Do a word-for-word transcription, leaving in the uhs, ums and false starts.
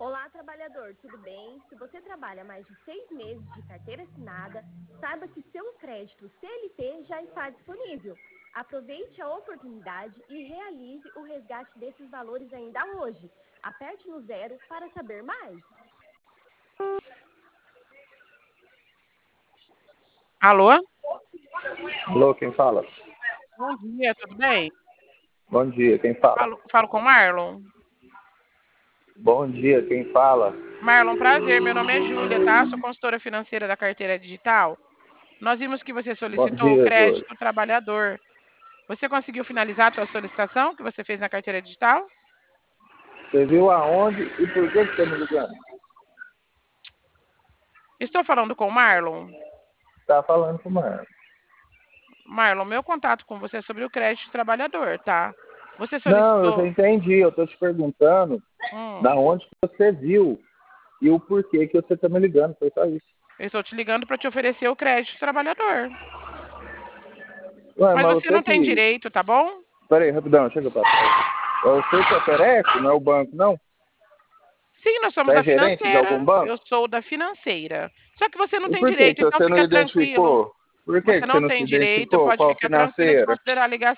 Olá, trabalhador, tudo bem? Se você trabalha mais de seis meses de carteira assinada, saiba que seu crédito C L T já está disponível. Aproveite a oportunidade e realize o resgate desses valores ainda hoje. Aperte no zero para saber mais. Alô? Alô, quem fala? Bom dia, tudo bem? Bom dia, quem fala? Falo, falo com o Marlon? Bom dia, quem fala? Marlon, prazer, meu nome é Júlia, tá? Sou consultora financeira da carteira digital. Nós vimos que você Bom solicitou o dia, Júlio. crédito trabalhador. Você conseguiu finalizar a sua solicitação que você fez na carteira digital? Você viu aonde e por que você está me ligando? Estou falando com o Marlon? Tá falando com o Marlon. Marlon, meu contato com você é sobre o crédito trabalhador, tá? Você Não, eu já solicitou... entendi. Eu tô te perguntando da Hum, onde que você viu e o porquê que você tá me ligando. Foi só isso. eu estou te ligando para te oferecer o crédito trabalhador. Ué, Mas mas você você não tem que... direito, tá bom? Peraí, rapidão, chega pra trás. É você que oferece, não é o banco, não? Sim, nós Você somos é da gerente de financeira. algum banco? Eu sou da financeira. Só que você não E tem por que direito, que então você não fica tranquilo. identificou? Por que Você que você não não se tem direito, identificou? pode Qual ficar tranquilo de financeira? considerar a ligação.